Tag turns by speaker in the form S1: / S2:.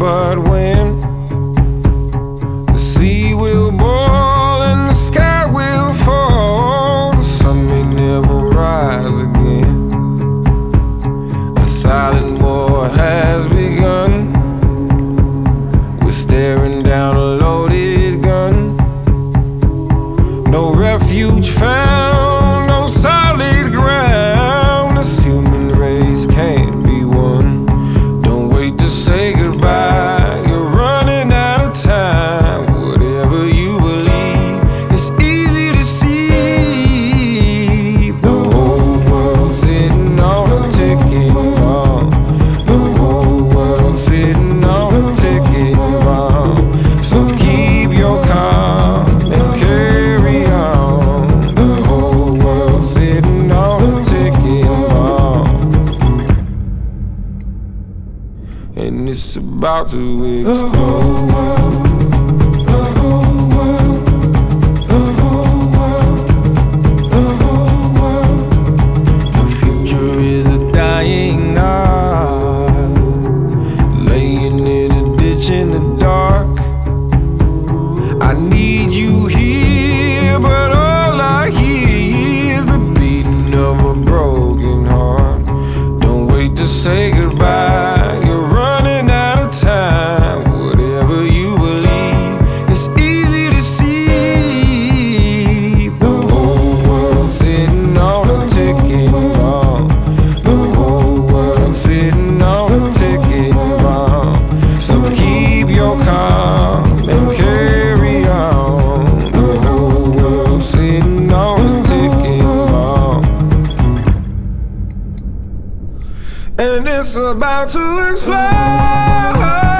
S1: but when the sea will boil and the sky will fall, the sun may never rise again. A silent war has begun. We're staring down a loaded gun. No refuge found, no solid ground. This human race can't be won. Don't wait to say goodbye, you're running out of time. Whatever you believe, it's easy to see. The whole world's sitting on a ticking bomb. The whole world's sitting on a ticking bomb. So keep your calm and carry on. The whole world's sitting on a ticking bomb, and it's about to explode. The future is a dying art, laying in a ditch in the dark. I need you here, but all I hear is the beating of a broken heart. Don't wait to say goodbye, you're running out of time. Whatever you believe, it's easy to see. The whole world's sitting on a ticking bomb. The whole world's sitting on a ticking bomb. So keep your calm and carry on. The whole world's sitting on a ticking bomb, and it's about to explode.